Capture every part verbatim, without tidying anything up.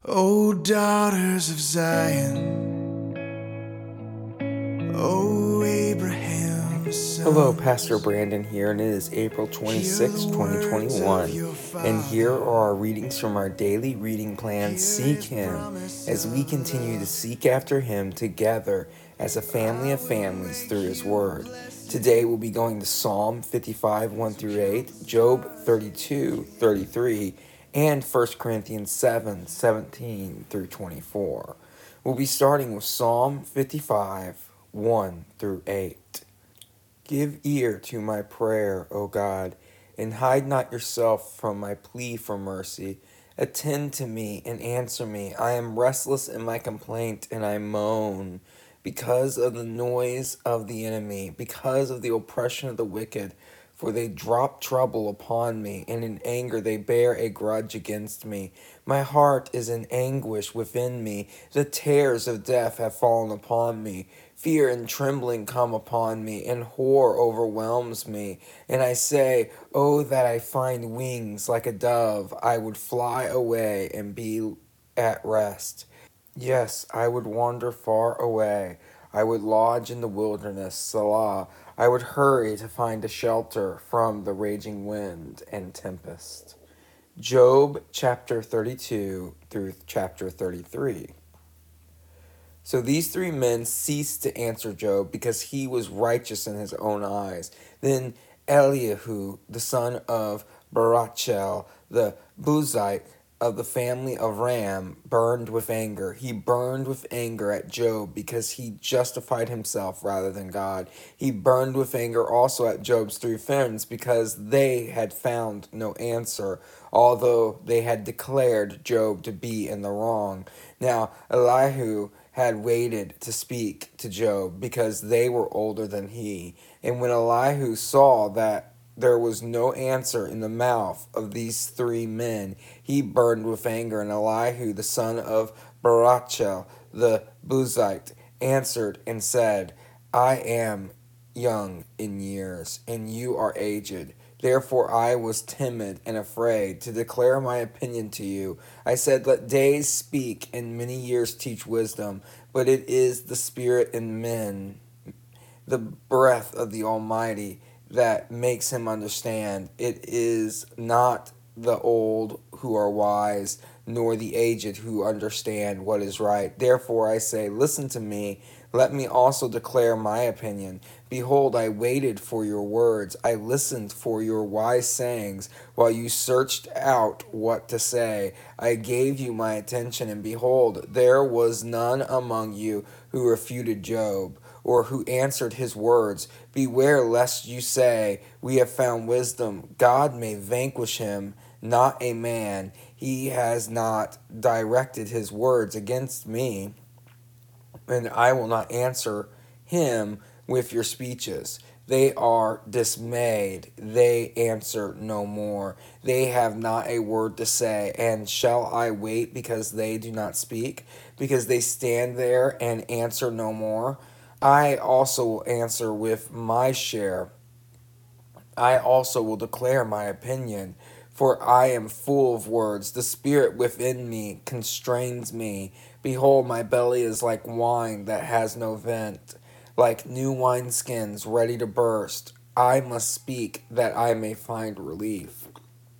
O daughters of Zion, O Abraham's sons. Hello, Pastor Brandon here, and it is April twenty-sixth, twenty twenty-one, and here are our readings from our daily reading plan, Seek Him, as we continue to seek after Him together as a family of families through His Word. Today we'll be going to Psalm fifty-five, one through eight, Job thirty-two, thirty-three, and First Corinthians seven, seventeen through twenty-four. We'll be starting with Psalm fifty-five, one through eight. Give ear to my prayer, O God, and hide not yourself from my plea for mercy. Attend to me and answer me. I am restless in my complaint, and I moan because of the noise of the enemy, because of the oppression of the wicked. For they drop trouble upon me, and in anger they bear a grudge against me. My heart is in anguish within me. The terrors of death have fallen upon me. Fear and trembling come upon me, and horror overwhelms me. And I say, Oh, that I find wings like a dove, I would fly away and be at rest. Yes, I would wander far away. I would lodge in the wilderness, Selah. I would hurry to find a shelter from the raging wind and tempest. Job chapter thirty-two through chapter thirty-three. So these three men ceased to answer Job because he was righteous in his own eyes. Then Elihu, the son of Barachel, the Buzite, of the family of Ram, burned with anger. He burned with anger at Job because he justified himself rather than God. He burned with anger also at Job's three friends because they had found no answer, although they had declared Job to be in the wrong. Now Elihu had waited to speak to Job because they were older than he. And when Elihu saw that there was no answer in the mouth of these three men, he burned with anger. And Elihu, the son of Barachel, the Buzite, answered and said, I am young in years, and you are aged. Therefore I was timid and afraid to declare my opinion to you. I said, Let days speak, and many years teach wisdom. But it is the spirit in men, the breath of the Almighty, that makes him understand. It is not the old who are wise, nor the aged who understand what is right. Therefore I say, Listen to me, let me also declare my opinion. Behold, I waited for your words, I listened for your wise sayings, while you searched out what to say. I gave you my attention, and behold, there was none among you who refuted Job, or who answered his words. Beware lest you say, We have found wisdom. God may vanquish him, not a man. He has not directed his words against me, and I will not answer him with your speeches. They are dismayed. They answer no more. They have not a word to say. And shall I wait because they do not speak? Because they stand there and answer no more? I also will answer with my share. I also will declare my opinion, for I am full of words. The spirit within me constrains me. Behold, my belly is like wine that has no vent, like new wineskins ready to burst. I must speak that I may find relief.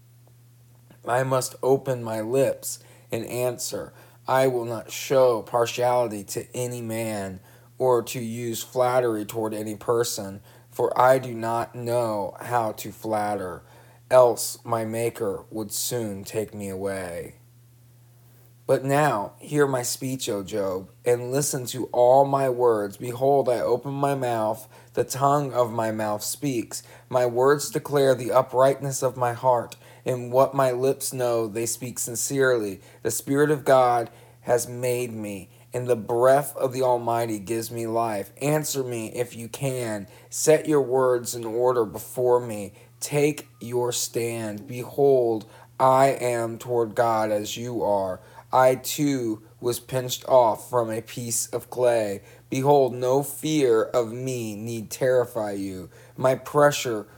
I must open my lips and answer. I will not show partiality to any man, or to use flattery toward any person, for I do not know how to flatter, else my Maker would soon take me away. But now hear my speech, O Job, and listen to all my words. Behold, I open my mouth, the tongue of my mouth speaks. My words declare the uprightness of my heart, and what my lips know, they speak sincerely. The Spirit of God has made me, and the breath of the Almighty gives me life. Answer me if you can. Set your words in order before me. Take your stand. Behold, I am toward God as you are. I too was pinched off from a piece of clay. Behold, no fear of me need terrify you. My pressure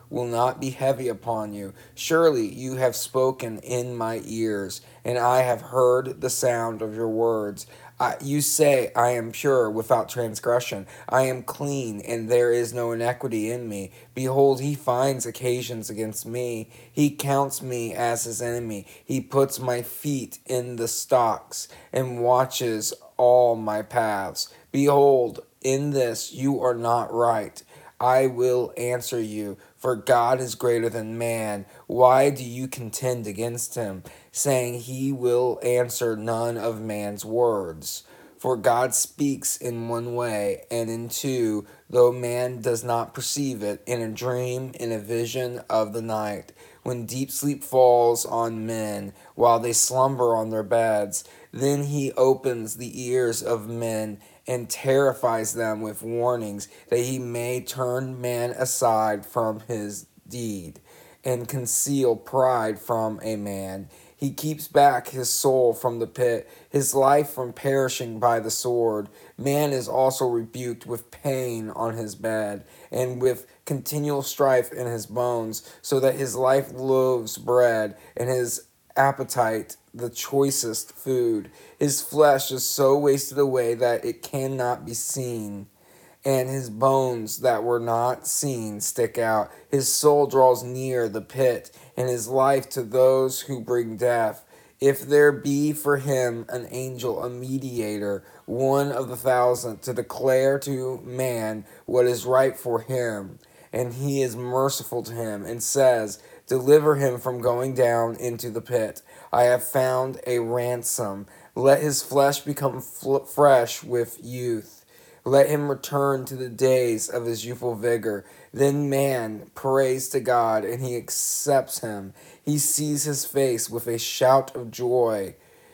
will not be heavy upon you. Surely you have spoken in my ears, and I have heard the sound of your words. I, you say, I am pure, without transgression. I am clean, and there is no iniquity in me. Behold, he finds occasions against me. He counts me as his enemy. He puts my feet in the stocks, and watches all my paths. Behold, in this you are not right. I will answer you, for God is greater than man. Why do you contend against him, saying he will answer none of man's words? For God speaks in one way, and in two, though man does not perceive it, in a dream, in a vision of the night, when deep sleep falls on men, while they slumber on their beds. Then he opens the ears of men, and terrifies them with warnings, that he may turn man aside from his deed, and conceal pride from a man. He keeps back his soul from the pit, his life from perishing by the sword. Man is also rebuked with pain on his bed, and with continual strife in his bones, so that his life loathes bread, and his appetite the choicest food. His flesh is so wasted away that it cannot be seen, and his bones that were not seen stick out. His soul draws near the pit, and his life to those who bring death. If there be for him an angel, a mediator, one of the thousand, to declare to man what is right for him, and he is merciful to him, and says, deliver him from going down into the pit. I have found a ransom. Let his flesh become fl- fresh with youth. Let him return to the days of his youthful vigor. Then man prays to God, and he accepts him. He sees his face with a shout of joy,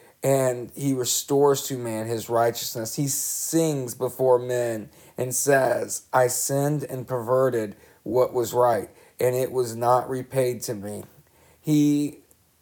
and he restores to man his righteousness. He sings before men and says, I sinned and perverted what was right, and it was not repaid to me. He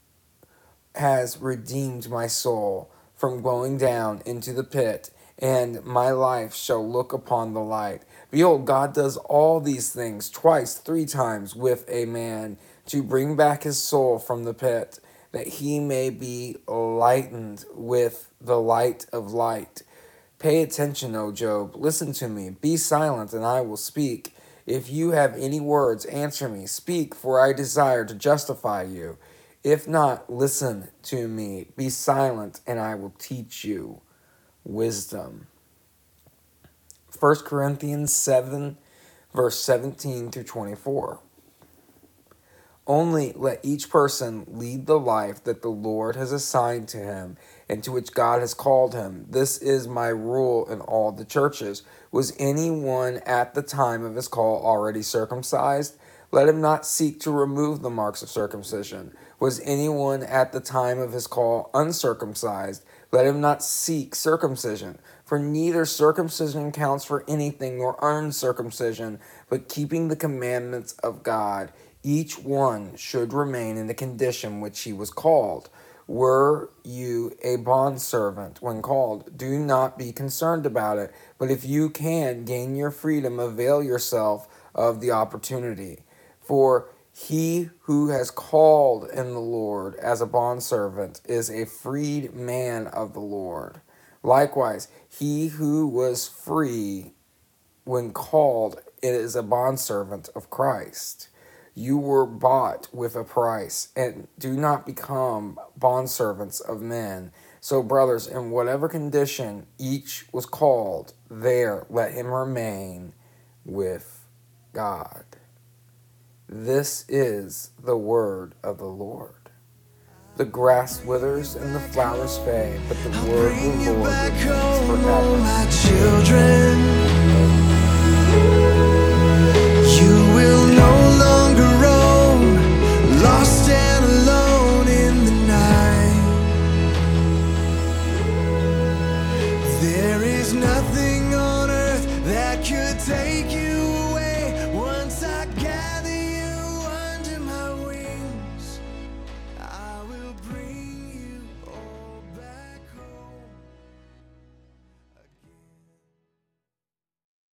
has redeemed my soul from going down into the pit, and my life shall look upon the light. Behold, God does all these things twice, three times with a man, to bring back his soul from the pit, that he may be lightened with the light of light. Pay attention, O Job. Listen to me. Be silent, and I will speak. If you have any words, answer me. Speak, for I desire to justify you. If not, listen to me. Be silent, and I will teach you wisdom. First Corinthians seven, verse seventeen through twenty-four. Only let each person lead the life that the Lord has assigned to him, and to which God has called him. This is my rule in all the churches. Was anyone at the time of his call already circumcised? Let him not seek to remove the marks of circumcision. Was anyone at the time of his call uncircumcised? Let him not seek circumcision. For neither circumcision counts for anything nor uncircumcision, but keeping the commandments of God. Each one should remain in the condition which he was called. Were you a bondservant when called? Do not be concerned about it. But if you can gain your freedom, avail yourself of the opportunity. For he who has called in the Lord as a bondservant is a freed man of the Lord. Likewise, he who was free when called is a bondservant of Christ. You were bought with a price, and do not become bondservants of men. So, brothers, in whatever condition each was called, there let him remain with God. This is the word of the Lord. The grass withers and the flowers fade, but the word of the Lord remains forever. My children.